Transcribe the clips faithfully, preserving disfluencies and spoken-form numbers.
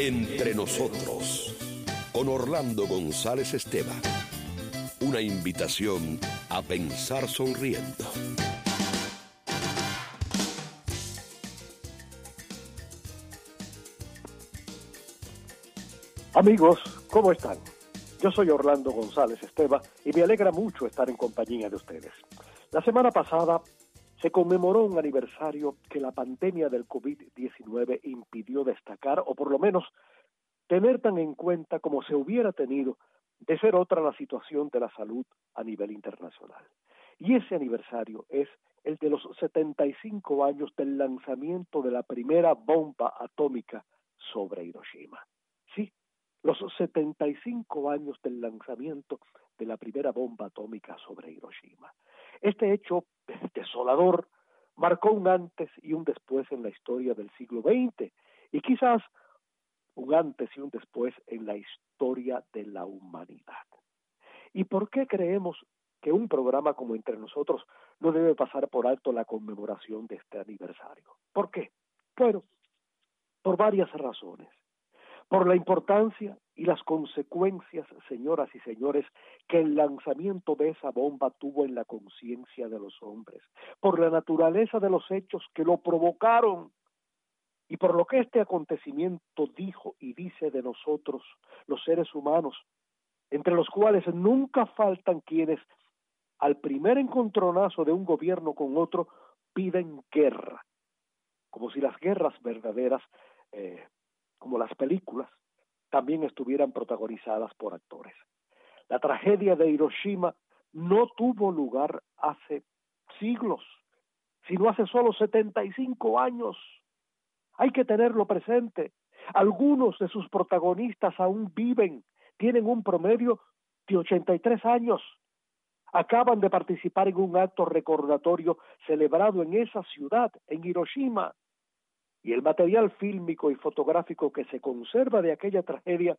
Entre nosotros, con Orlando González Esteban. Una invitación a pensar sonriendo. Amigos, ¿cómo están? Yo soy Orlando González Esteban y me alegra mucho estar en compañía de ustedes. La semana pasada se conmemoró un aniversario que la pandemia del covid diecinueve impidió destacar, o por lo menos tener tan en cuenta como se hubiera tenido de ser otra la situación de la salud a nivel internacional. Y ese aniversario es el de los setenta y cinco años del lanzamiento de la primera bomba atómica sobre Hiroshima. Sí, los setenta y cinco años del lanzamiento de la primera bomba atómica sobre Hiroshima. Este hecho desolador marcó un antes y un después en la historia del siglo veinte y quizás un antes y un después en la historia de la humanidad. ¿Y por qué creemos que un programa como Entre Nosotros no debe pasar por alto la conmemoración de este aniversario? ¿Por qué? Bueno, por varias razones. Por la importancia y las consecuencias, señoras y señores, que el lanzamiento de esa bomba tuvo en la conciencia de los hombres, por la naturaleza de los hechos que lo provocaron y por lo que este acontecimiento dijo y dice de nosotros, los seres humanos, entre los cuales nunca faltan quienes, al primer encontronazo de un gobierno con otro, piden guerra, como si las guerras verdaderas, eh, como las películas, también estuvieran protagonizadas por actores. La tragedia de Hiroshima no tuvo lugar hace siglos, sino hace solo setenta y cinco años. Hay que tenerlo presente. Algunos de sus protagonistas aún viven, tienen un promedio de ochenta y tres años. Acaban de participar en un acto recordatorio celebrado en esa ciudad, en Hiroshima. Y el material fílmico y fotográfico que se conserva de aquella tragedia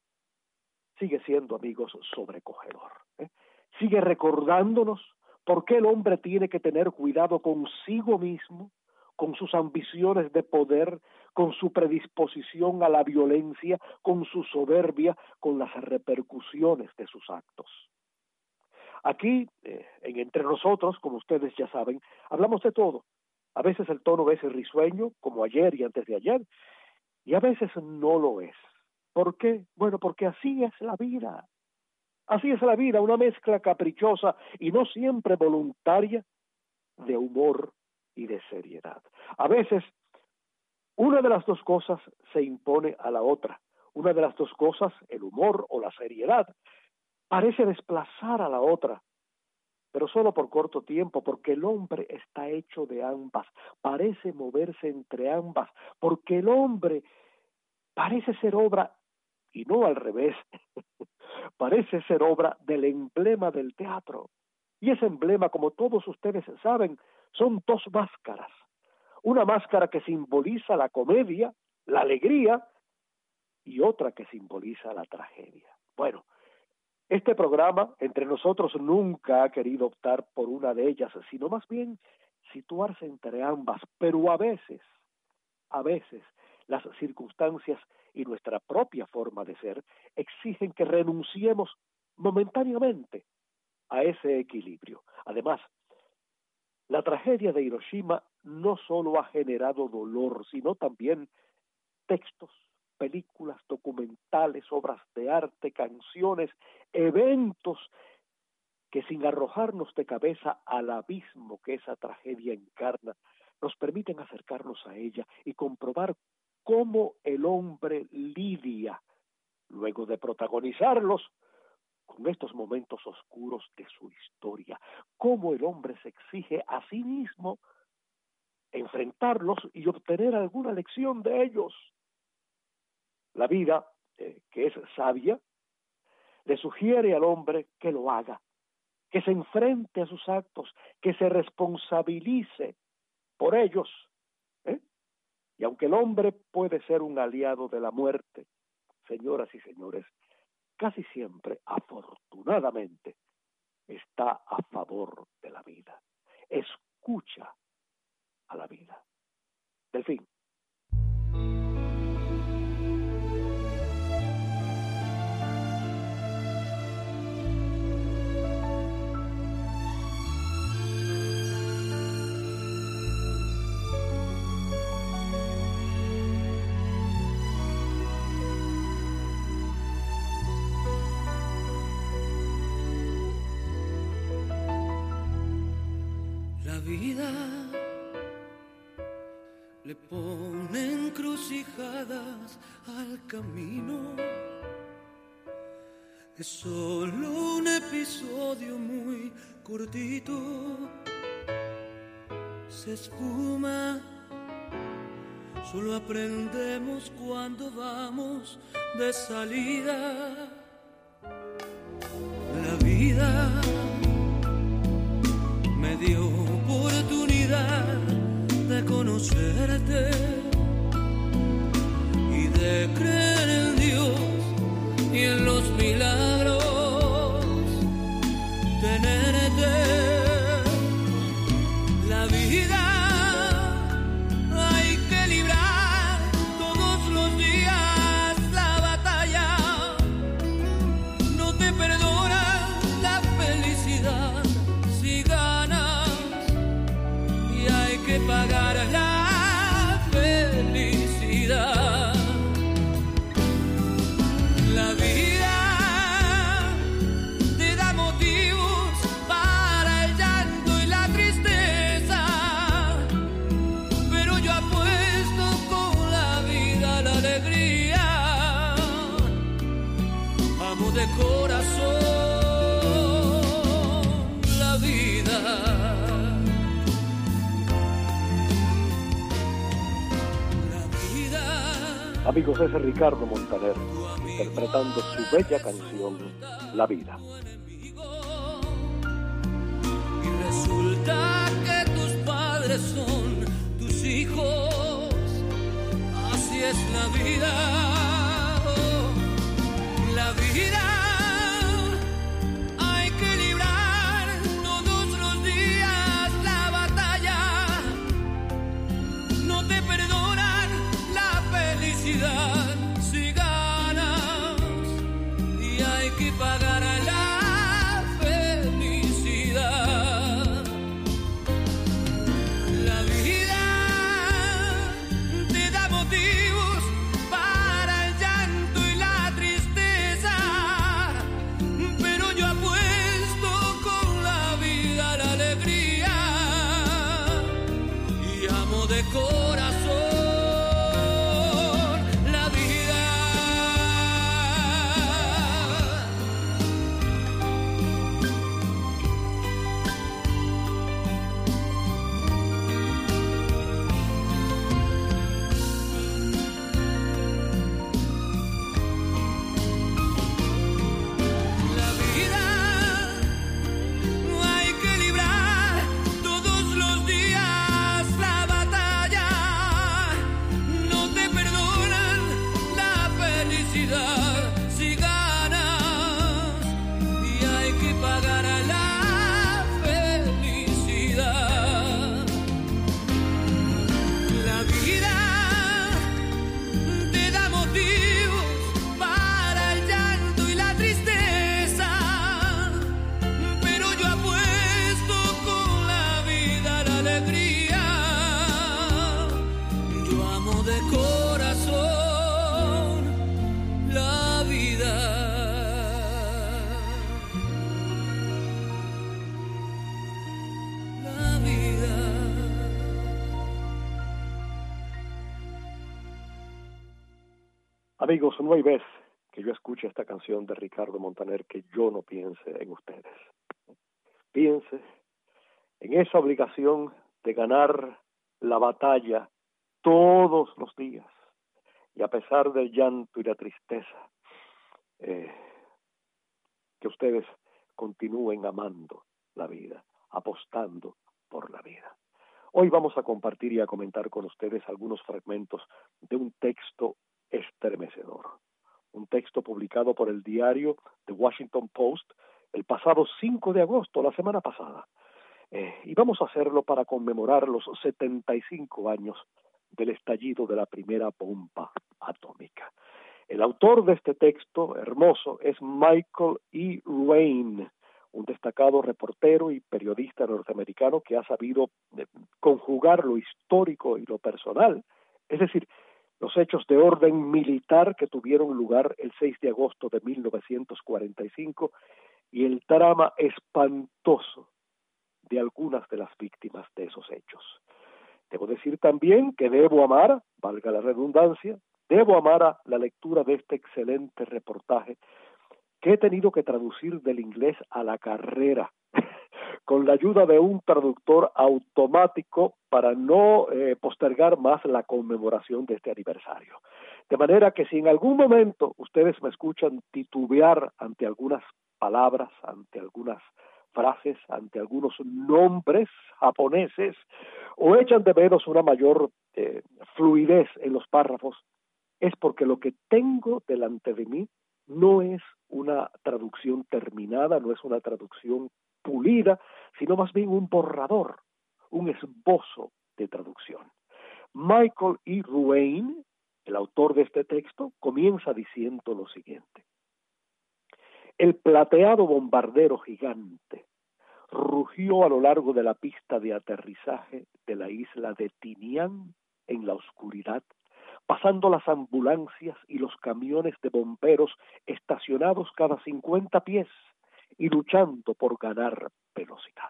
sigue siendo, amigos, sobrecogedor. ¿eh? Sigue recordándonos por qué el hombre tiene que tener cuidado consigo mismo, con sus ambiciones de poder, con su predisposición a la violencia, con su soberbia, con las repercusiones de sus actos. Aquí, eh, en Entre Nosotros, como ustedes ya saben, hablamos de todo. A veces el tono es risueño, como ayer y antes de ayer, y a veces no lo es. ¿Por qué? Bueno, porque así es la vida. Así es la vida, una mezcla caprichosa y no siempre voluntaria de humor y de seriedad. A veces, una de las dos cosas se impone a la otra. Una de las dos cosas, el humor o la seriedad, parece desplazar a la otra, pero solo por corto tiempo, porque el hombre está hecho de ambas, parece moverse entre ambas, porque el hombre parece ser obra, y no al revés, parece ser obra del emblema del teatro. Y ese emblema, como todos ustedes saben, son dos máscaras. Una máscara que simboliza la comedia, la alegría, y otra que simboliza la tragedia. Bueno, este programa, Entre Nosotros, nunca ha querido optar por una de ellas, sino más bien situarse entre ambas, pero a veces, a veces, las circunstancias y nuestra propia forma de ser exigen que renunciemos momentáneamente a ese equilibrio. Además, la tragedia de Hiroshima no solo ha generado dolor, sino también textos, películas, documentales, obras de arte, canciones, eventos que sin arrojarnos de cabeza al abismo que esa tragedia encarna, nos permiten acercarnos a ella y comprobar cómo el hombre lidia, luego de protagonizarlos, con estos momentos oscuros de su historia, cómo el hombre se exige a sí mismo enfrentarlos y obtener alguna lección de ellos. La vida, eh, que es sabia, le sugiere al hombre que lo haga, que se enfrente a sus actos, que se responsabilice por ellos. ¿eh? Y aunque el hombre puede ser un aliado de la muerte, señoras y señores, casi siempre, afortunadamente, está a favor de la vida. Escucha a la vida. Delfín. vida le pone encrucijadas al camino. Es solo un episodio muy cortito. Se espuma. Solo aprendemos cuando vamos de salida. La vida me dio oportunidad de conocerte y de creer en Dios y en los milagros, tenerte. La vida hay que librar todos los días la batalla, no te perdona la felicidad si ganas y hay que pagar la felicidad. La vida te da motivos para el llanto y la tristeza, pero yo apuesto con la vida la alegría. Amo de corazón la vida. La vida. Amigos, ese es Ricardo Montaner interpretando su bella canción La Vida. Y resulta que tus padres son tus hijos, así es la vida. Oh, la vida hay que librar todos los días la batalla, no te perdonan la felicidad si ganas y hay que pagar la felicidad. La vida te da motivos para el llanto y la tristeza, pero yo apuesto con la vida la alegría y amo de corazón la vida. La vida hay que librar todos los días la batalla, no te perdonan la felicidad si ganas y hay que pagar la felicidad. La vida te da motivos para el llanto y la tristeza, pero yo apuesto con la vida la alegría. Yo amo de corazón la vida. La vida. Amigos, no hay vez que yo escuche esta canción de Ricardo Montaner que yo no piense en ustedes. Piense en esa obligación de ganar la batalla todos los días y a pesar del llanto y la tristeza, eh, que ustedes continúen amando la vida, apostando por la vida. Hoy vamos a compartir y a comentar con ustedes algunos fragmentos de un texto estremecedor. Un texto publicado por el diario The Washington Post el pasado cinco de agosto, la semana pasada. Eh, y vamos a hacerlo para conmemorar los setenta y cinco años del estallido de la primera bomba atómica. El autor de este texto hermoso es Michael E. Rain, un destacado reportero y periodista norteamericano que ha sabido eh, conjugar lo histórico y lo personal, es decir, los hechos de orden militar que tuvieron lugar el seis de agosto de mil novecientos cuarenta y cinco y el drama espantoso de algunas de las víctimas de esos hechos. Debo decir también que debo amar, valga la redundancia, debo amar a la lectura de este excelente reportaje que he tenido que traducir del inglés a la carrera, con la ayuda de un traductor automático para no eh, postergar más la conmemoración de este aniversario. De manera que si en algún momento ustedes me escuchan titubear ante algunas palabras, ante algunas frases, ante algunos nombres japoneses, o echan de menos una mayor eh, fluidez en los párrafos, es porque lo que tengo delante de mí no es una traducción terminada, no es una traducción pulida, sino más bien un borrador, un esbozo de traducción. Michael E. Ruane, el autor de este texto, comienza diciendo lo siguiente: el plateado bombardero gigante rugió a lo largo de la pista de aterrizaje de la isla de Tinian en la oscuridad, pasando las ambulancias y los camiones de bomberos estacionados cada cincuenta pies y luchando por ganar velocidad.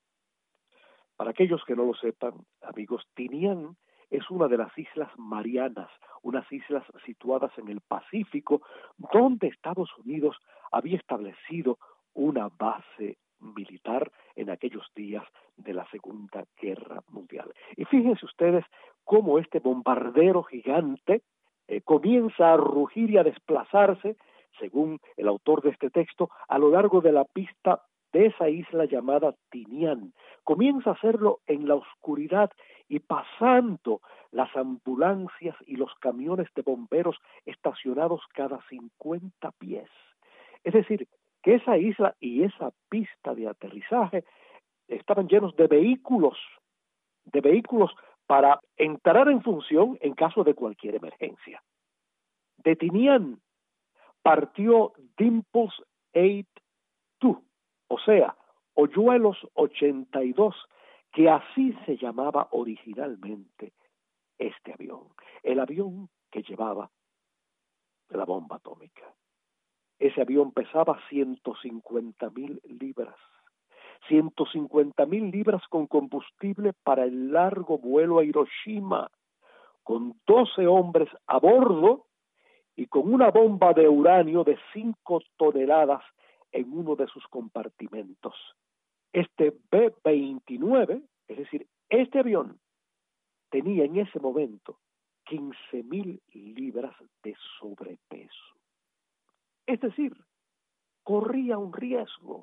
Para aquellos que no lo sepan, amigos, Tinian es una de las Islas Marianas, unas islas situadas en el Pacífico, donde Estados Unidos había establecido una base militar en aquellos días de la Segunda Guerra Mundial. Y fíjense ustedes cómo este bombardero gigante eh, comienza a rugir y a desplazarse, según el autor de este texto, a lo largo de la pista de esa isla llamada Tinian. Comienza a hacerlo en la oscuridad y pasando las ambulancias y los camiones de bomberos estacionados cada cincuenta pies. Es decir, que esa isla y esa pista de aterrizaje estaban llenos de vehículos, de vehículos para entrar en función en caso de cualquier emergencia. De Tinian partió Dimples ochenta y dos, o sea, Hoyuelos ochenta y dos, que así se llamaba originalmente este avión, el avión que llevaba la bomba atómica. Ese avión pesaba ciento cincuenta mil libras, ciento cincuenta mil libras con combustible para el largo vuelo a Hiroshima, con doce hombres a bordo y con una bomba de uranio de cinco toneladas en uno de sus compartimentos. Este B veintinueve, es decir, este avión, tenía en ese momento quince mil libras de sobrepeso. Es decir, corría un riesgo.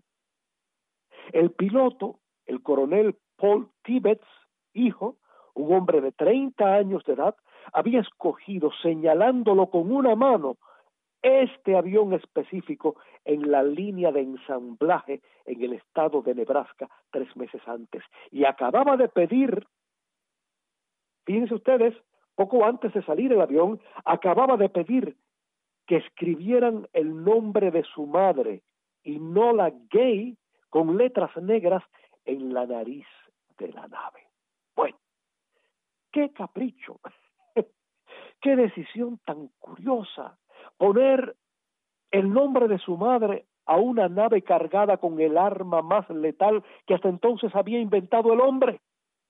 El piloto, el coronel Paul Tibbets, hijo, un hombre de treinta años de edad, había escogido, señalándolo con una mano, este avión específico en la línea de ensamblaje en el estado de Nebraska tres meses antes. Y acababa de pedir, fíjense ustedes, poco antes de salir el avión, acababa de pedir que escribieran el nombre de su madre, Enola Gay, con letras negras en la nariz de la nave. Bueno, qué capricho, qué decisión tan curiosa, poner el nombre de su madre a una nave cargada con el arma más letal que hasta entonces había inventado el hombre.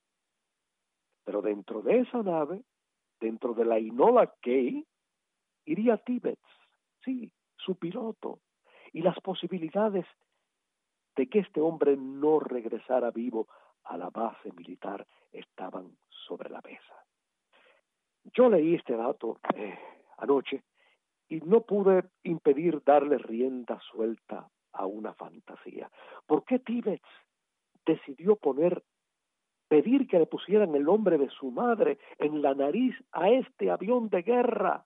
Pero dentro de esa nave, dentro de la Enola Gay, iría Tibbets, sí, su piloto, y las posibilidades de que este hombre no regresara vivo a la base militar estaban sobre la mesa. Yo leí este dato eh, anoche y no pude impedir darle rienda suelta a una fantasía. ¿Por qué Tibbets decidió poner, pedir que le pusieran el nombre de su madre en la nariz a este avión de guerra?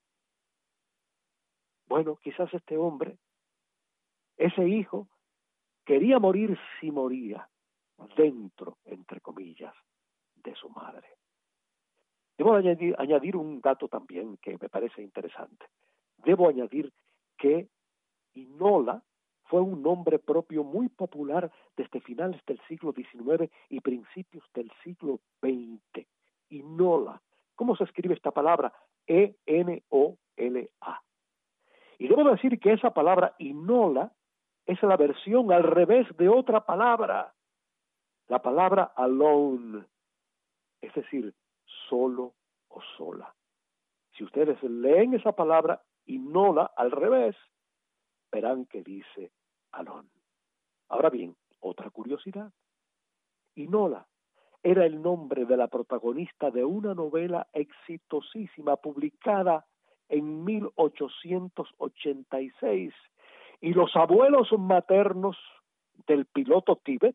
Bueno, quizás este hombre, ese hijo, quería morir si moría dentro, entre comillas, de su madre. Debo añadir, añadir un dato también que me parece interesante. Debo añadir que Enola fue un nombre propio muy popular desde finales del siglo diecinueve y principios del siglo veinte. Enola. ¿Cómo se escribe esta palabra? E N O L A. Y debo decir que esa palabra Enola es la versión al revés de otra palabra, La palabra alone, es decir, solo o sola. Si ustedes leen esa palabra y no la al revés, verán que dice alone. Ahora bien, otra curiosidad. Inola era el nombre de la protagonista de una novela exitosísima publicada en mil ochocientos ochenta y seis, y los abuelos maternos del piloto Tibbets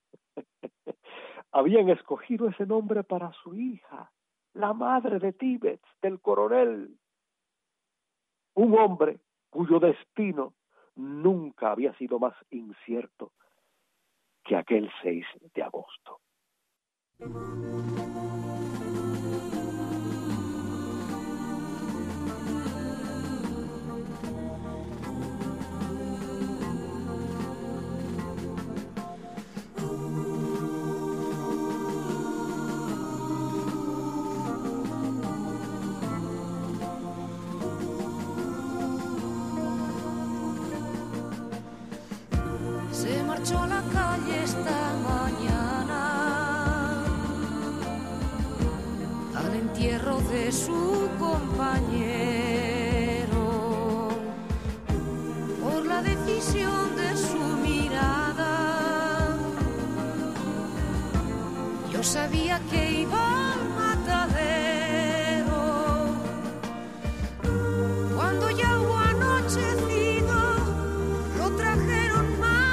habían escogido ese nombre para su hija, la madre de Tibbets, del coronel, un hombre cuyo destino nunca había sido más incierto que aquel seis de agosto. Se marchó a la calle esta mañana al entierro de su compañero por la decisión de su mirada. Yo sabía que iba al matadero cuando ya hubo anochecido. Lo trajeron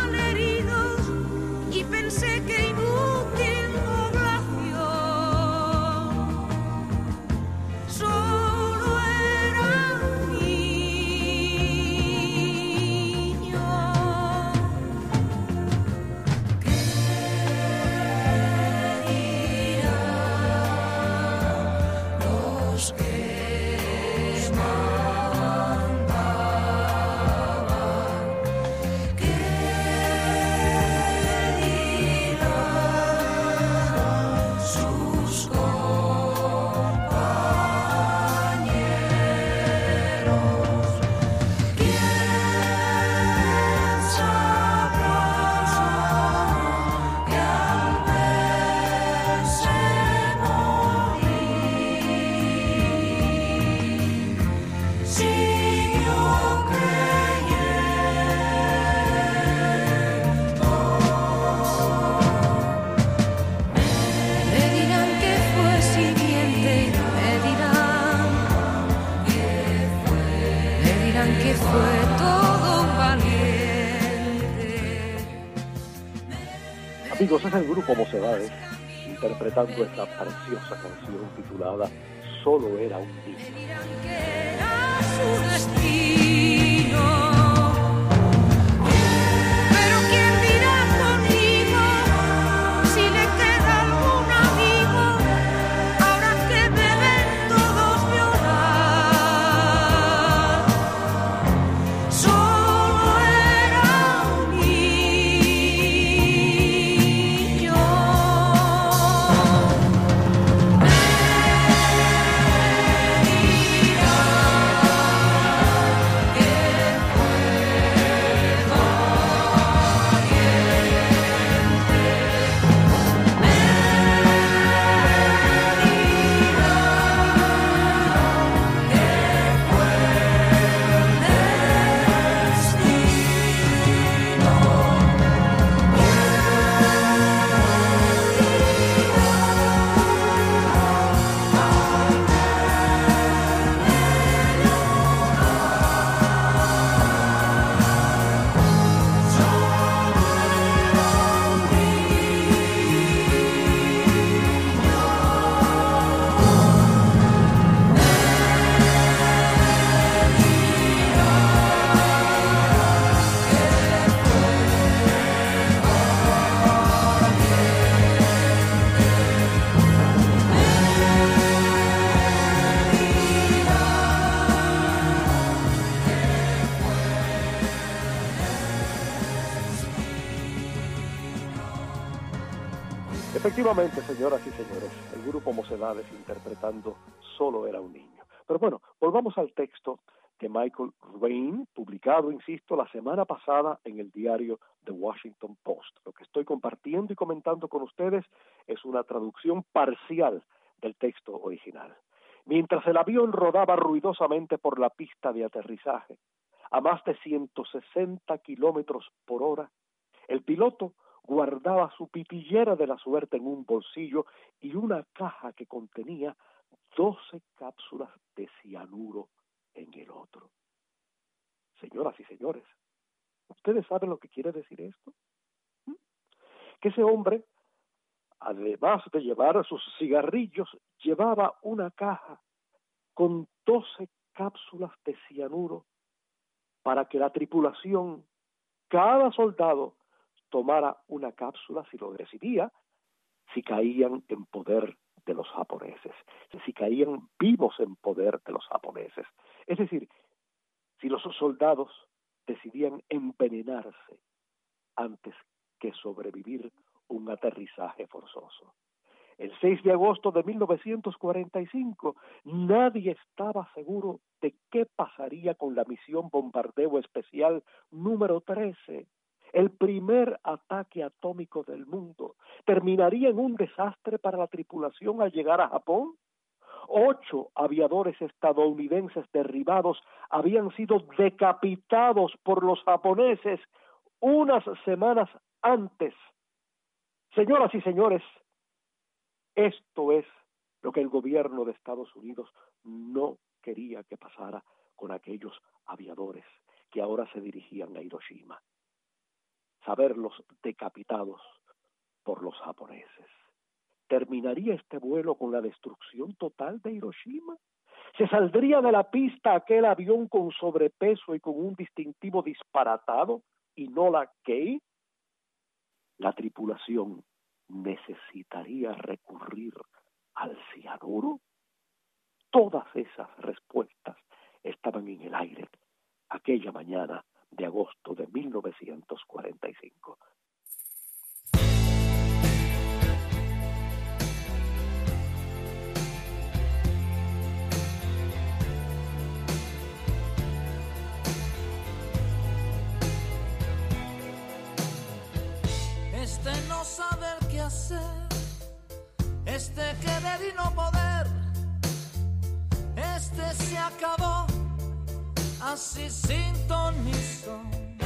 y pensé que inútil oblación, solo era un niño. ¿Qué dirán los que Amigos, es el grupo Mocedades interpretando esta preciosa canción titulada Solo era un niño. Efectivamente, señoras y señores, el grupo Mocedades interpretando Solo era un niño. Pero bueno, volvamos al texto de Michael Rain, publicado, insisto, la semana pasada en el diario The Washington Post. Lo que estoy compartiendo y comentando con ustedes es una traducción parcial del texto original. Mientras el avión rodaba ruidosamente por la pista de aterrizaje, a más de ciento sesenta kilómetros por hora, el piloto guardaba su pitillera de la suerte en un bolsillo y una caja que contenía doce cápsulas de cianuro en el otro. Señoras y señores, ¿ustedes saben lo que quiere decir esto? ¿Mm? Que ese hombre, además de llevar sus cigarrillos, llevaba una caja con doce cápsulas de cianuro para que la tripulación, cada soldado, tomara una cápsula si lo decidía, si caían en poder de los japoneses, si caían vivos en poder de los japoneses. Es decir, si los soldados decidían envenenarse antes que sobrevivir un aterrizaje forzoso. El seis de agosto de mil novecientos cuarenta y cinco, nadie estaba seguro de qué pasaría con la misión bombardeo especial número trece. El primer ataque atómico del mundo terminaría en un desastre para la tripulación al llegar a Japón. Ocho aviadores estadounidenses derribados habían sido decapitados por los japoneses unas semanas antes. Señoras y señores, esto es lo que el gobierno de Estados Unidos no quería que pasara con aquellos aviadores que ahora se dirigían a Hiroshima. Saberlos decapitados por los japoneses. ¿Terminaría este vuelo con la destrucción total de Hiroshima? ¿Se saldría de la pista aquel avión con sobrepeso y con un distintivo disparatado, Enola Gay? La tripulación necesitaría recurrir al cianuro. Todas esas respuestas estaban en el aire aquella mañana de agosto de mil novecientos cuarenta y cinco. Este no saber qué hacer, este querer y no poder, este se acabó así sin ton ni son.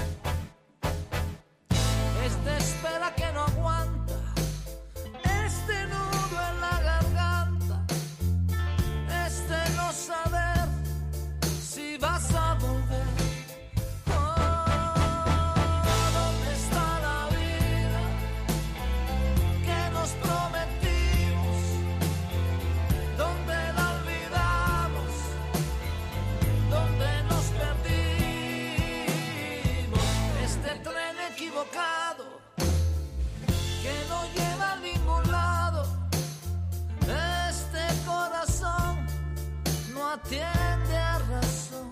Este espera que no aguanta, este nudo en la garganta, este no saber si vas a volver. Que no lleva a ningún lado, este corazón no atiende a razón,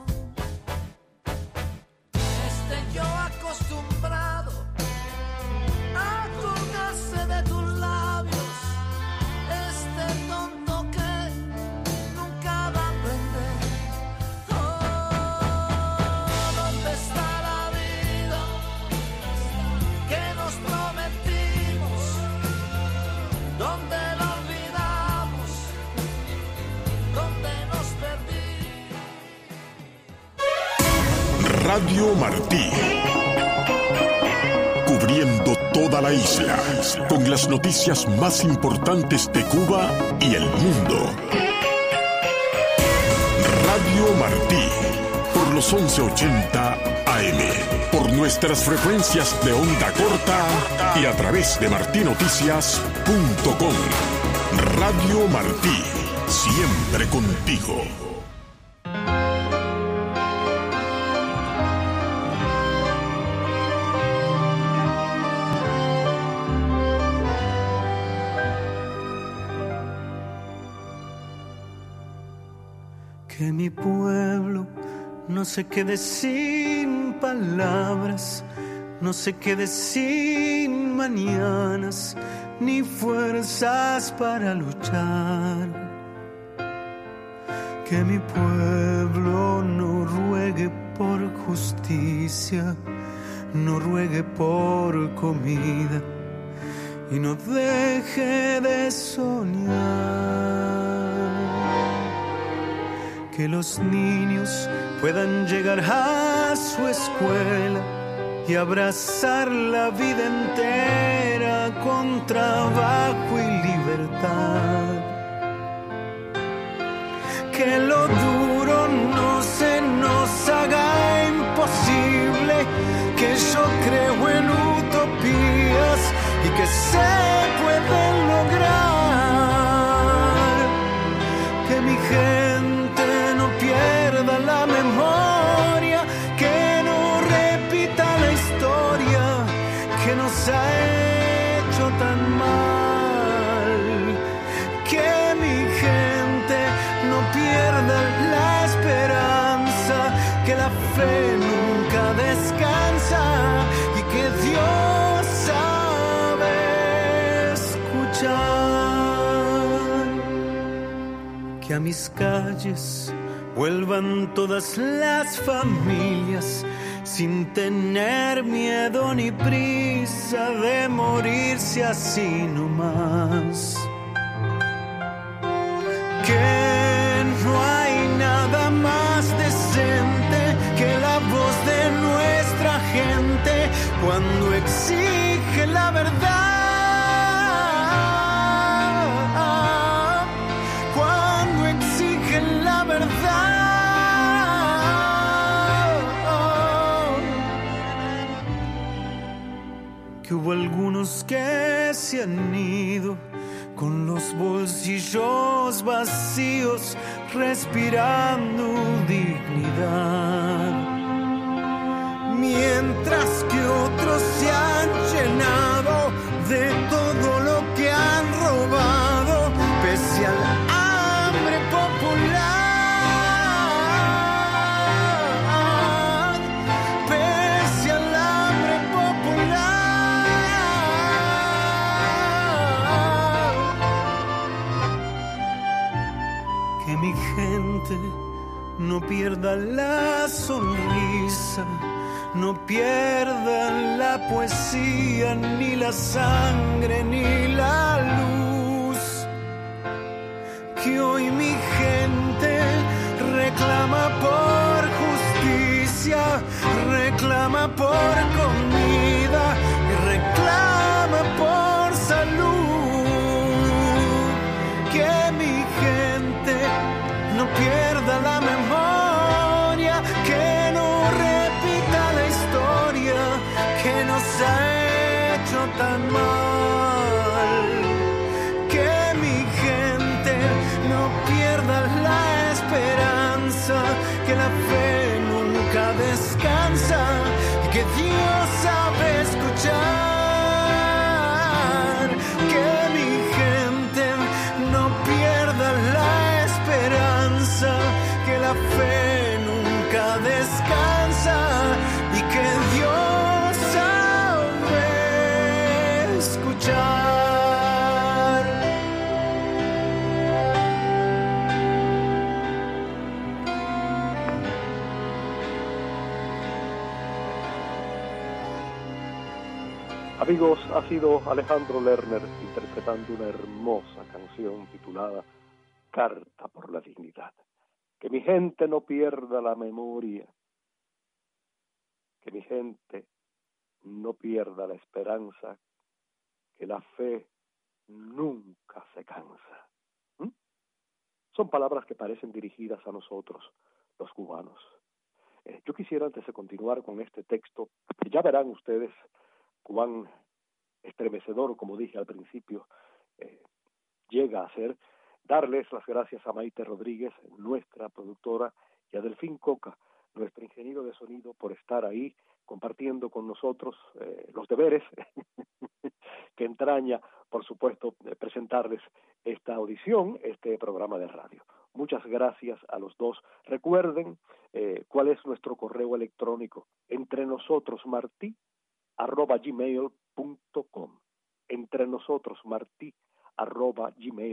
este yo acostumbrado a colgarse de tus labios, este tonto que nunca va a aprender. Oh, ¿dónde está la vida que nos prometimos? ¿Dónde la olvidamos? ¿Dónde nos perdimos? Radio Martí, cubriendo toda la isla con las noticias más importantes de Cuba y el mundo. Radio Martí, por los once ochenta A M, por nuestras frecuencias de onda corta y a través de martí noticias punto com. Radio Martí, siempre contigo. Que mi pueblo no se quede sin palabras, no se quede sin mañanas, ni fuerzas para luchar. que mi pueblo no ruegue por justicia, no ruegue por comida y no deje de soñar. Que los niños puedan llegar a su escuela y abrazar la vida entera con trabajo y libertad. Que lo duro no se nos haga imposible, que yo creo en utopías y que se pueden lograr. Que mi gente no pierda la memoria, que no repita la historia que nos ha hecho tan mal. Que mi gente no pierda la esperanza, que la fe nunca descansa y que Dios sabe escuchar. Que a mis calles vuelvan todas las familias sin tener miedo ni prisa de morirse así nomás. Que no hay nada más decente que la voz de nuestra gente cuando exige la verdad, cuando exige la verdad. Que hubo algunos que se han ido con los bolsillos vacíos, respirando dignidad, mientras que otros se han llenado de todo lo que han robado, pese al hambre popular, pese al hambre popular. Que mi gente no pierda la sonrisa, no pierda la poesía, ni la sangre, ni la luz. Que hoy mi gente reclama por justicia, reclama por comida y reclama por salud. Que mi gente no pierda la memoria, que no repita la historia que nos ha hecho tan mal. Que mi gente no pierda la esperanza, que la fe nunca descansa y que Dios sabe escuchar. Que mi gente no pierda la esperanza, que la fe nunca descansa y que Dios sabe escuchar. Amigos, ha sido Alejandro Lerner interpretando una hermosa canción titulada Carta por la Dignidad. Que mi gente no pierda la memoria, que mi gente no pierda la esperanza, que la fe nunca se cansa. ¿Mm? Son palabras que parecen dirigidas a nosotros, los cubanos. Eh, yo quisiera, antes de continuar con este texto, que ya verán ustedes cuán estremecedor, como dije al principio, eh, llega a ser, darles las gracias a Maite Rodríguez, nuestra productora, y a Delfín Coca, nuestro ingeniero de sonido, por estar ahí compartiendo con nosotros eh, los deberes que entraña, por supuesto, eh, presentarles esta audición, este programa de radio. Muchas gracias a los dos. Recuerden eh, cuál es nuestro correo electrónico, entre nosotros martí arroba gmail punto com, entre nosotros martí arroba gmail punto com.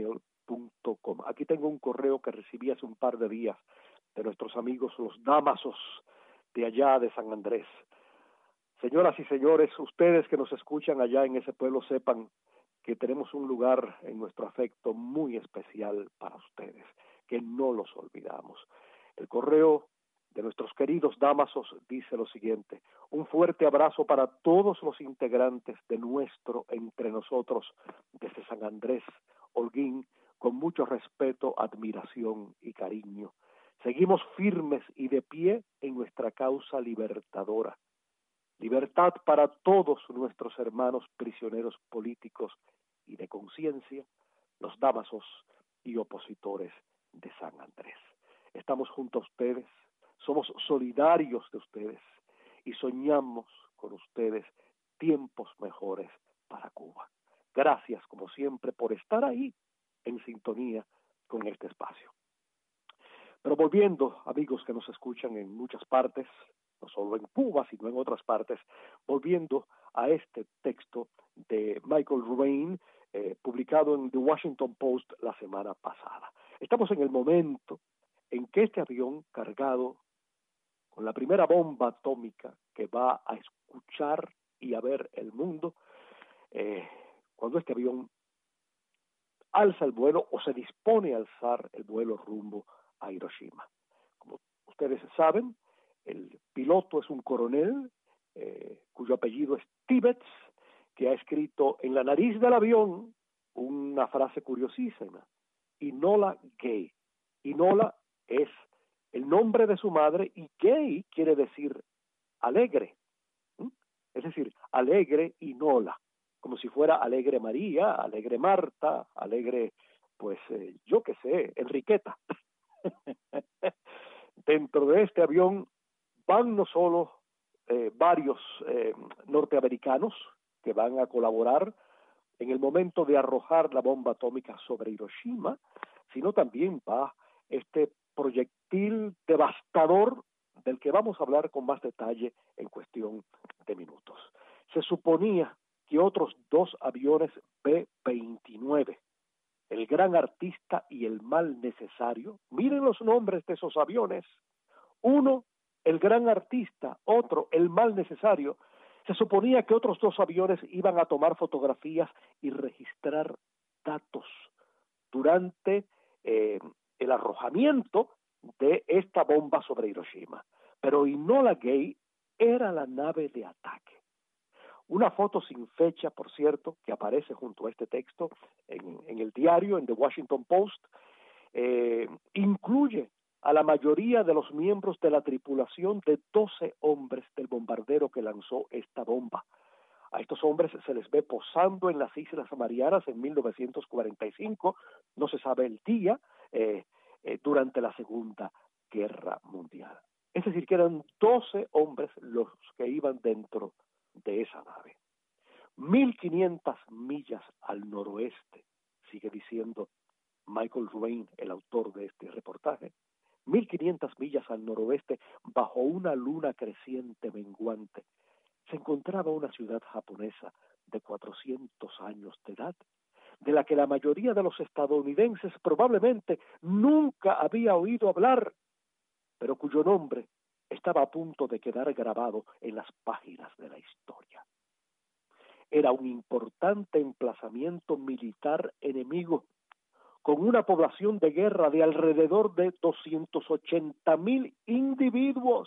punto com. Aquí tengo un correo que recibí hace un par de días de nuestros amigos los Damasos de allá de San Andrés. Señoras y señores, ustedes que nos escuchan allá en ese pueblo sepan que tenemos un lugar en nuestro afecto muy especial para ustedes, que no los olvidamos. El correo de nuestros queridos Damasos dice lo siguiente: un fuerte abrazo para todos los integrantes de nuestro Entre Nosotros desde San Andrés, Holguín, con mucho respeto, admiración y cariño. Seguimos firmes y de pie en nuestra causa libertadora. Libertad para todos nuestros hermanos prisioneros políticos y de conciencia, los Damasos y opositores de San Andrés. Estamos junto a ustedes, somos solidarios de ustedes y soñamos con ustedes tiempos mejores para Cuba. Gracias, como siempre, por estar ahí en sintonía con este espacio. Pero volviendo, amigos que nos escuchan en muchas partes, no solo en Cuba, sino en otras partes, volviendo a este texto de Michael Ruane, eh, publicado en The Washington Post la semana pasada. Estamos en el momento en que este avión cargado con la primera bomba atómica que va a escuchar y a ver el mundo, eh, cuando este avión alza el vuelo o se dispone a alzar el vuelo rumbo a Hiroshima. Como ustedes saben, el piloto es un coronel eh, cuyo apellido es Tibbets, que ha escrito en la nariz del avión una frase curiosísima: Enola Gay. Enola es el nombre de su madre y Gay quiere decir alegre. ¿Mm? Es decir, alegre Enola, como si fuera alegre María, alegre Marta, alegre, pues eh, yo qué sé, Enriqueta. Dentro de este avión van no solo eh, varios eh, norteamericanos que van a colaborar en el momento de arrojar la bomba atómica sobre Hiroshima, sino también va este proyectil devastador del que vamos a hablar con más detalle en cuestión de minutos. Se suponía que otros dos aviones B veintinueve, el Gran Artista y el Mal Necesario, miren los nombres de esos aviones, uno, el Gran Artista, otro, el Mal Necesario. Se suponía que otros dos aviones iban a tomar fotografías y registrar datos durante eh, el arrojamiento de esta bomba sobre Hiroshima. Pero Enola Gay era la nave de ataque. Una foto sin fecha, por cierto, que aparece junto a este texto en, en el diario, en The Washington Post, eh, incluye a la mayoría de los miembros de la tripulación de doce hombres del bombardero que lanzó esta bomba. A estos hombres se les ve posando en las Islas Marianas en mil novecientos cuarenta y cinco, no se sabe el día, eh, eh, durante la Segunda Guerra Mundial. Es decir, que eran doce hombres los que iban dentro de esa nave. mil quinientas millas al noroeste, sigue diciendo Michael Ruane, el autor de este reportaje, mil quinientas millas al noroeste, bajo una luna creciente menguante, se encontraba una ciudad japonesa de cuatrocientos años de edad, de la que la mayoría de los estadounidenses probablemente nunca había oído hablar, pero cuyo nombre estaba a punto de quedar grabado en las páginas de la historia. Era un importante emplazamiento militar enemigo, con una población de guerra de alrededor de doscientos ochenta mil individuos,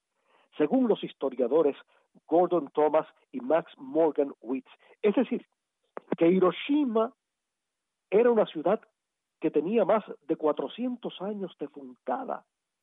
según los historiadores Gordon Thomas y Max Morgan Witz. Es decir, que Hiroshima era una ciudad que tenía más de cuatrocientos años de fundada.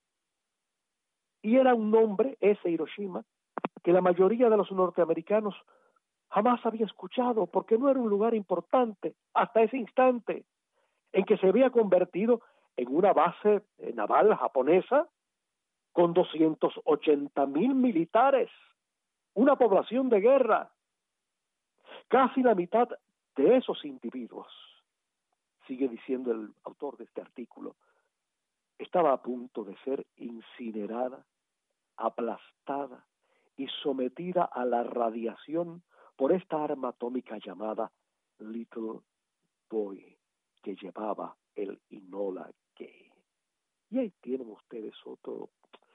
Y era un nombre, ese Hiroshima, que la mayoría de los norteamericanos jamás había escuchado, porque no era un lugar importante hasta ese instante en que se había convertido en una base naval japonesa con doscientos ochenta mil militares, una población de guerra. Casi la mitad de esos individuos, sigue diciendo el autor de este artículo, estaba a punto de ser incinerada, aplastada y sometida a la radiación por esta arma atómica llamada Little Boy, que llevaba el Enola Gay. Y ahí tienen ustedes otro,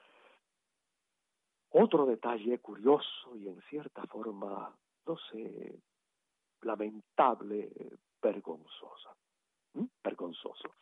otro detalle curioso y en cierta forma, no sé, lamentable, vergonzosa, ¿Mm? vergonzoso.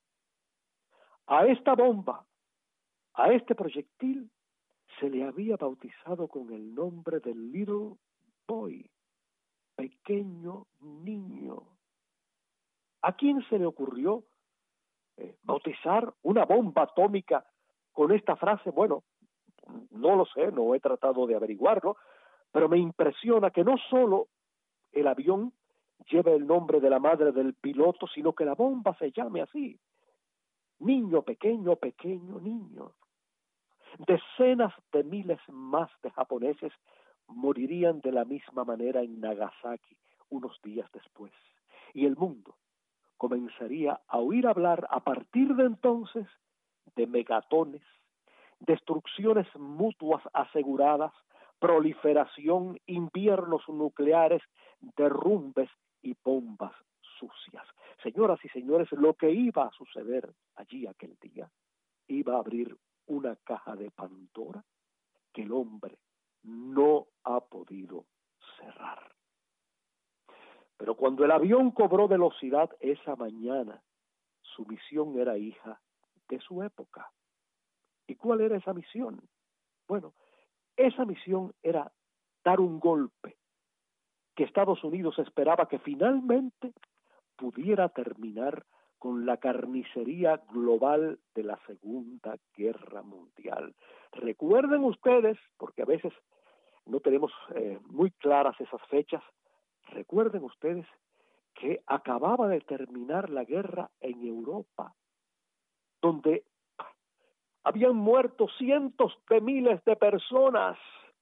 A esta bomba, a este proyectil, se le había bautizado con el nombre de Little Boy, pequeño niño. ¿A quién se le ocurrió eh, bautizar una bomba atómica con esta frase? Bueno, no lo sé, no he tratado de averiguarlo, pero me impresiona que no solo el avión lleve el nombre de la madre del piloto, sino que la bomba se llame así. Niño pequeño, pequeño niño. Decenas de miles más de japoneses morirían de la misma manera en Nagasaki unos días después. Y el mundo comenzaría a oír hablar a partir de entonces de megatones, destrucciones mutuas aseguradas, proliferación, inviernos nucleares, derrumbes y bombas sucias. Señoras y señores, lo que iba a suceder allí aquel día iba a abrir una caja de Pandora que el hombre no ha podido cerrar. Pero cuando el avión cobró velocidad esa mañana, su misión era hija de su época. ¿Y cuál era esa misión? Bueno, esa misión era dar un golpe que Estados Unidos esperaba que finalmente pudiera terminar con la carnicería global de la Segunda Guerra Mundial. Recuerden ustedes, porque a veces no tenemos eh, muy claras esas fechas, recuerden ustedes que acababa de terminar la guerra en Europa, donde habían muerto cientos de miles de personas.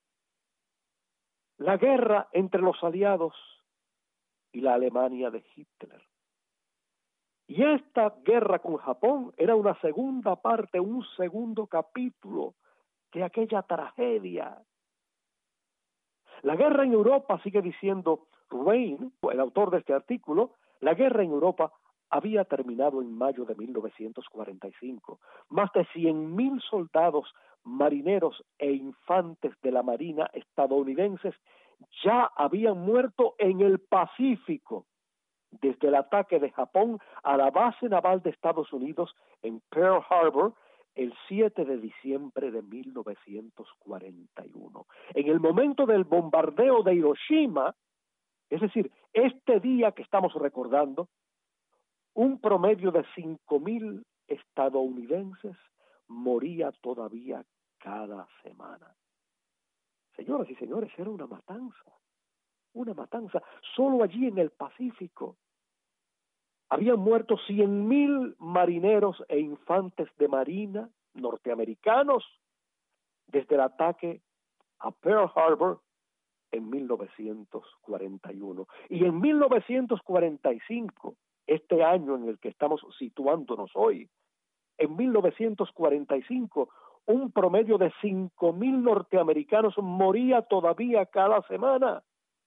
La guerra entre los aliados y la Alemania de Hitler. Y esta guerra con Japón era una segunda parte, un segundo capítulo de aquella tragedia. La guerra en Europa, sigue diciendo Rain, el autor de este artículo, la guerra en Europa había terminado en mayo de mil novecientos cuarenta y cinco. Más de cien mil soldados, marineros e infantes de la Marina estadounidenses ya habían muerto en el Pacífico desde el ataque de Japón a la base naval de Estados Unidos en Pearl Harbor el siete de diciembre de mil novecientos cuarenta y uno. En el momento del bombardeo de Hiroshima, es decir, este día que estamos recordando, un promedio de cinco mil estadounidenses moría todavía cada semana. Señoras y señores, era una matanza, una matanza. Solo allí en el Pacífico habían muerto cien mil marineros e infantes de marina norteamericanos desde el ataque a Pearl Harbor en mil novecientos cuarenta y uno. Y en mil novecientos cuarenta y cinco, este año en el que estamos situándonos hoy, en mil novecientos cuarenta y cinco, un promedio de cinco mil norteamericanos moría todavía cada semana.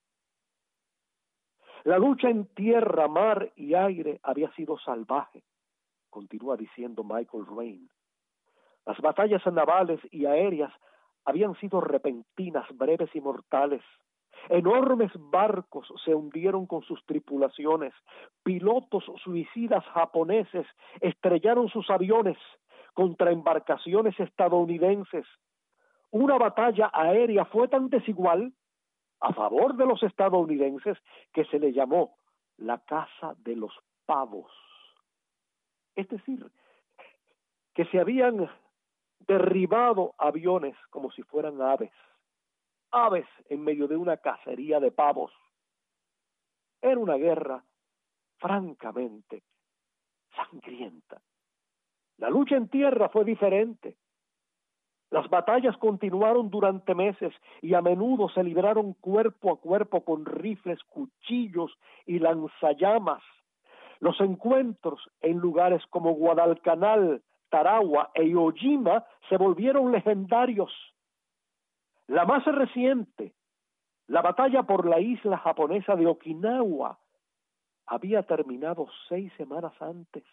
La lucha en tierra, mar y aire había sido salvaje, continúa diciendo Michael Rain. Las batallas navales y aéreas habían sido repentinas, breves y mortales. Enormes barcos se hundieron con sus tripulaciones. Pilotos suicidas japoneses estrellaron sus aviones contra embarcaciones estadounidenses. Una batalla aérea fue tan desigual a favor de los estadounidenses que se le llamó la caza de los pavos. Es decir, que se habían derribado aviones como si fueran aves. Aves en medio de una cacería de pavos. Era una guerra francamente sangrienta. La lucha en tierra fue diferente. Las batallas continuaron durante meses y a menudo se libraron cuerpo a cuerpo con rifles, cuchillos y lanzallamas. Los encuentros en lugares como Guadalcanal, Tarawa e Iwo Jima se volvieron legendarios. La más reciente, la batalla por la isla japonesa de Okinawa, había terminado seis semanas antes.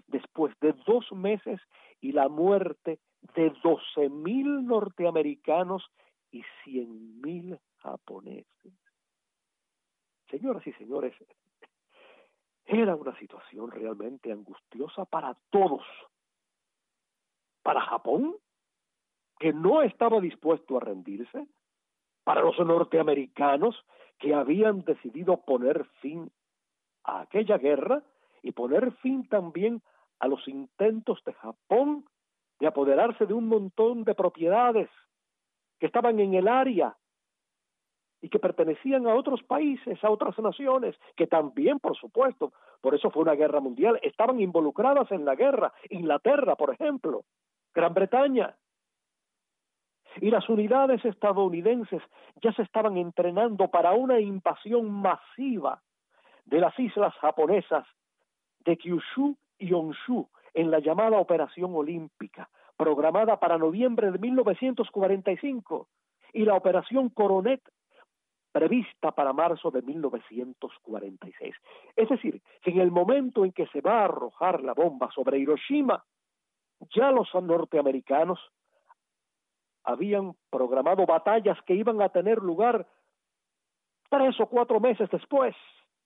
después de dos meses y la muerte de doce mil norteamericanos y cien mil japoneses. Señoras y señores, era una situación realmente angustiosa para todos. Para Japón, que no estaba dispuesto a rendirse, para los norteamericanos, que habían decidido poner fin a aquella guerra y poner fin también a los intentos de Japón de apoderarse de un montón de propiedades que estaban en el área y que pertenecían a otros países, a otras naciones, que también, por supuesto, por eso fue una guerra mundial, estaban involucradas en la guerra. Inglaterra, por ejemplo, Gran Bretaña. Y las unidades estadounidenses ya se estaban entrenando para una invasión masiva de las islas japonesas de Kyushu y Honshu en la llamada Operación Olímpica, programada para noviembre de mil novecientos cuarenta y cinco, y la Operación Coronet, prevista para marzo de mil novecientos cuarenta y seis. Es decir, que en el momento en que se va a arrojar la bomba sobre Hiroshima, ya los norteamericanos habían programado batallas que iban a tener lugar tres o cuatro meses después.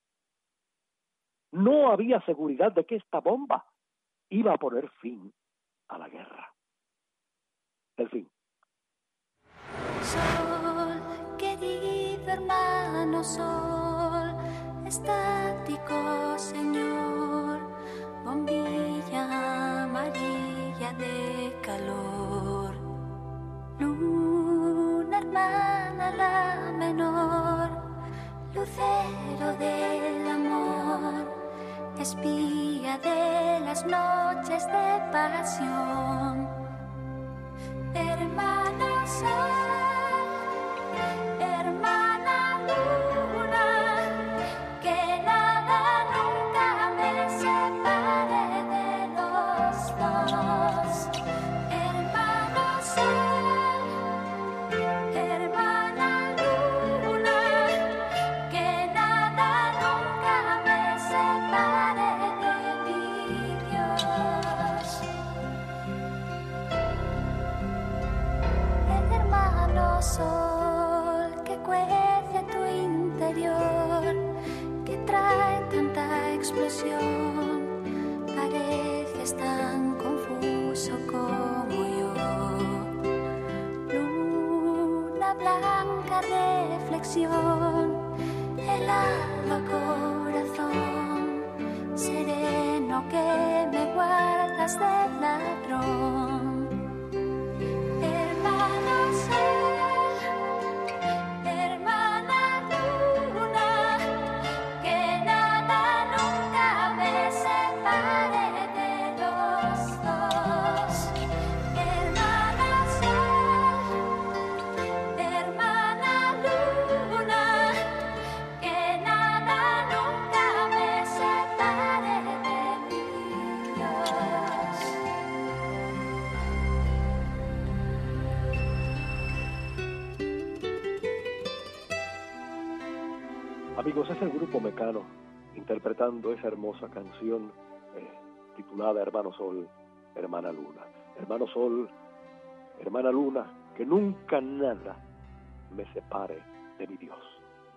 No había seguridad de que esta bomba iba a poner fin a la guerra. El fin. Sol, querido hermano sol, estático señor, bombilla amarilla de calor, luna hermana la menor, lucero del amor, espía de las noches de pasión, hermana sol, hermana luna, que nada nunca me separe de los dos, hermano sol, hermana luna, que nada nunca me separe de mi Dios. El hermano sol que cuece tu interior, que trae tanta explosión, pareces tan confuso como yo. Luna blanca reflexión, helado corazón, sereno que me guardas del ladrón. Hermano sol, hermana luna, que nada nunca me separe de los dos. Hermana sol, hermana luna, que nada nunca me separe de mi Dios. Amigos, es el grupo Mecano interpretando esa hermosa canción eh, titulada Hermano Sol, Hermana Luna. Hermano Sol, Hermana Luna, que nunca nada me separe de mi Dios.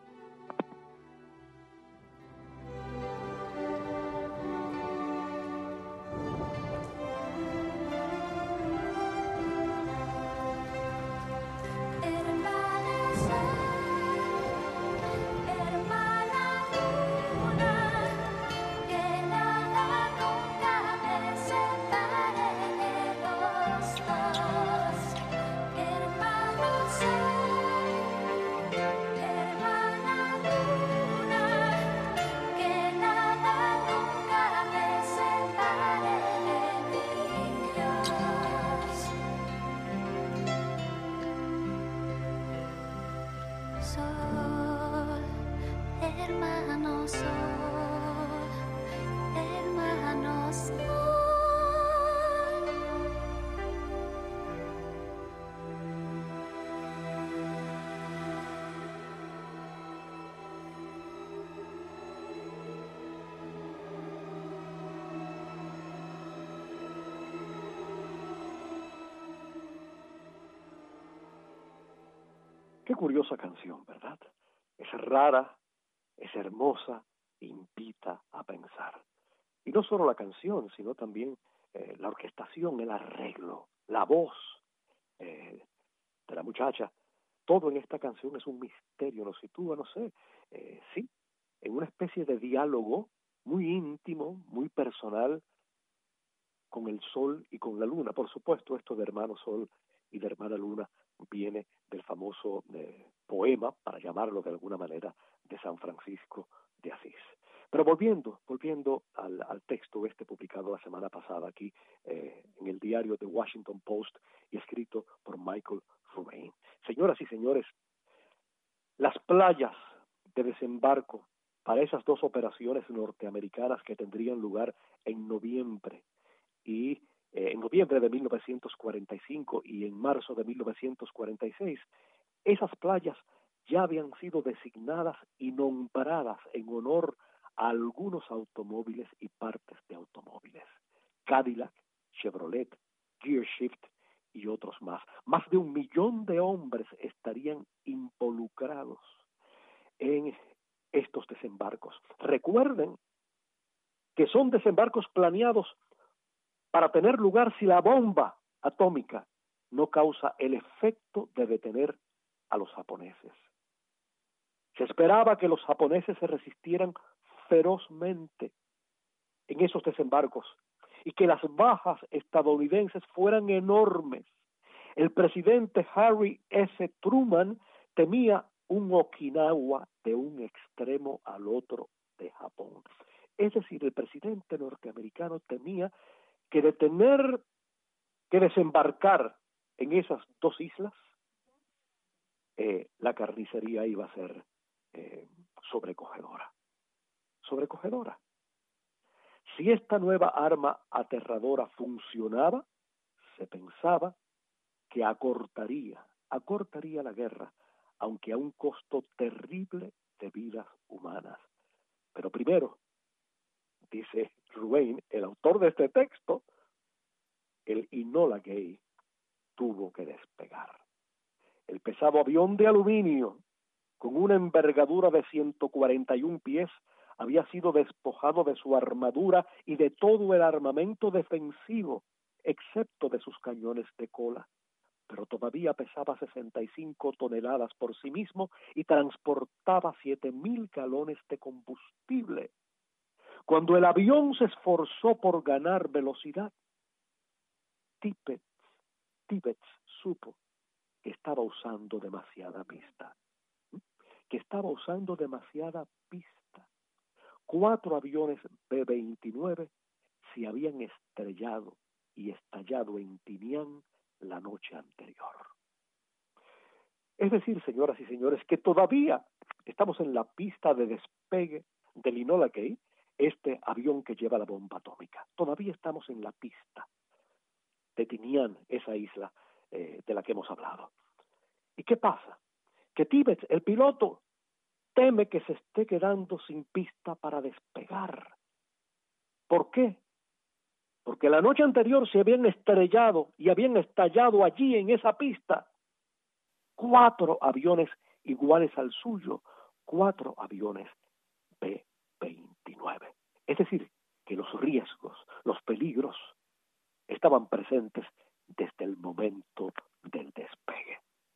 Hermana sol, hermana luna, que nada nunca me separe de los dos. Hermano sol, hermana luna, que nada nunca me separe de mi Dios. Sol, hermano sol, hermano sol. Qué curiosa canción, ¿verdad? Es rara, es hermosa, invita a pensar. Y no solo la canción, sino también eh, la orquestación, el arreglo, la voz eh, de la muchacha. Todo en esta canción es un misterio, nos sitúa, no sé, eh, sí, en una especie de diálogo muy íntimo, muy personal, con el sol y con la luna. Por supuesto, esto de hermano sol y de hermana luna viene del famoso eh, poema, para llamarlo de alguna manera, de San Francisco de Asís. Pero volviendo, volviendo al, al texto este publicado la semana pasada aquí eh, en el diario The Washington Post y escrito por Michael Ruane. Señoras y señores, las playas de desembarco para esas dos operaciones norteamericanas que tendrían lugar en noviembre y eh, en noviembre de mil novecientos cuarenta y cinco y en marzo de mil novecientos cuarenta y seis, esas playas ya habían sido designadas y nombradas en honor a algunos automóviles y partes de automóviles: Cadillac, Chevrolet, Gearshift y otros más. Más de un millón de hombres estarían involucrados en estos desembarcos. Recuerden que son desembarcos planeados para tener lugar si la bomba atómica no causa el efecto de detener a los japoneses. Se esperaba que los japoneses se resistieran ferozmente en esos desembarcos y que las bajas estadounidenses fueran enormes. El presidente Harry S. Truman temía un Okinawa de un extremo al otro de Japón. Es decir, el presidente norteamericano temía que de tener que desembarcar en esas dos islas, eh, la carnicería iba a ser eh, sobrecogedora. Sobrecogedora. Si esta nueva arma aterradora funcionaba, se pensaba que acortaría, acortaría la guerra, aunque a un costo terrible de vidas humanas. Pero primero, dice Ruane, el autor de este texto, el Enola Gay tuvo que despegar. El pesado avión de aluminio, con una envergadura de ciento cuarenta y un pies, había sido despojado de su armadura y de todo el armamento defensivo, excepto de sus cañones de cola, pero todavía pesaba sesenta y cinco toneladas por sí mismo y transportaba siete mil galones de combustible. Cuando el avión se esforzó por ganar velocidad, Tippett, Tippett supo que estaba usando demasiada pista, que estaba usando demasiada pista. Cuatro aviones B veintinueve se habían estrellado y estallado en Tinian la noche anterior. Es decir, señoras y señores, que todavía estamos en la pista de despegue del Enola Gay, este avión que lleva la bomba atómica. Todavía estamos en la pista de Tinian, esa isla eh, de la que hemos hablado. ¿Y qué pasa? Que Tippett, el piloto, teme que se esté quedando sin pista para despegar. ¿Por qué? Porque la noche anterior se habían estrellado y habían estallado allí en esa pista cuatro aviones iguales al suyo, cuatro aviones B veintinueve. Es decir, que los riesgos, los peligros estaban presentes desde el momento del despegue.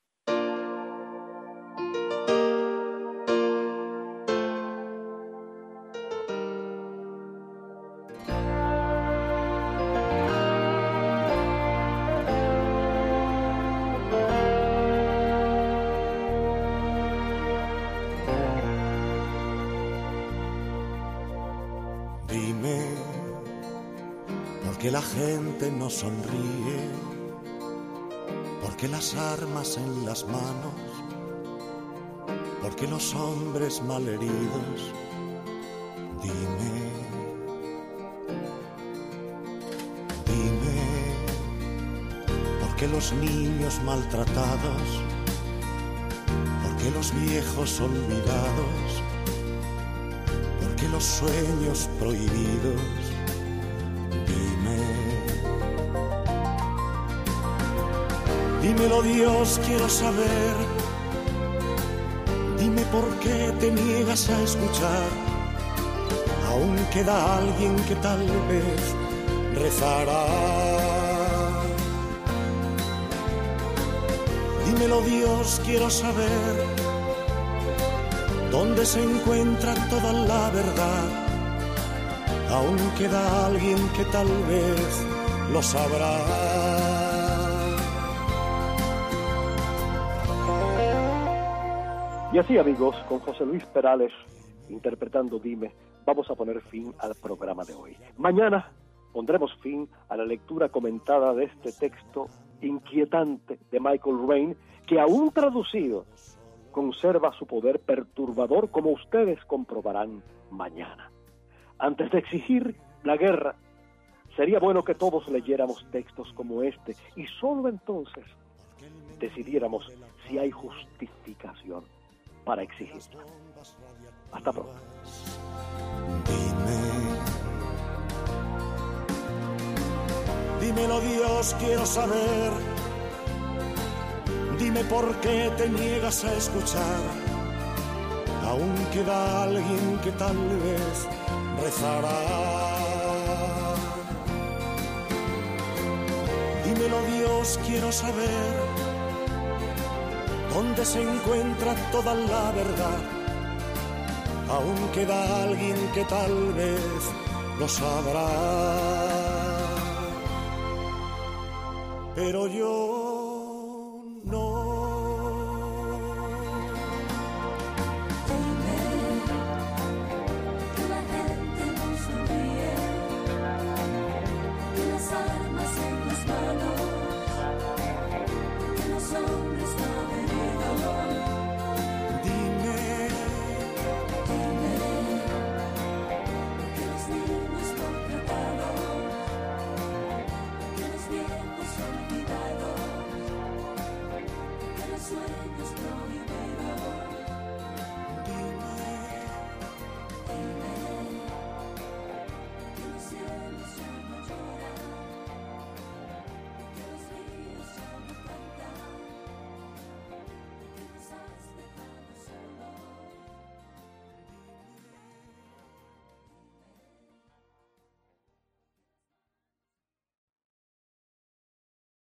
Que la gente no sonríe, porque las armas en las manos, porque los hombres malheridos. Dime, dime, porque los niños maltratados, porque los viejos olvidados, porque los sueños prohibidos. Dímelo, Dios, quiero saber Dime por qué te niegas a escuchar. Aún queda alguien que tal vez rezará. Dímelo, Dios, quiero saber dónde se encuentra toda la verdad. Aún queda alguien que tal vez lo sabrá. Y así, amigos, con José Luis Perales interpretando Dime, vamos a poner fin al programa de hoy. Mañana pondremos fin a la lectura comentada de este texto inquietante de Michael Rain, que aún traducido conserva su poder perturbador, como ustedes comprobarán mañana. Antes de exigir la guerra, sería bueno que todos leyéramos textos como este y solo entonces decidiéramos si hay justificación para exigirla. Hasta pronto. Dime, dímelo, Dios, quiero saber. Dime por qué te niegas a escuchar. Aún queda alguien que tal vez rezará. Dímelo, Dios, quiero saber dónde se encuentra toda la verdad. Aún queda alguien que tal vez lo sabrá. Pero yo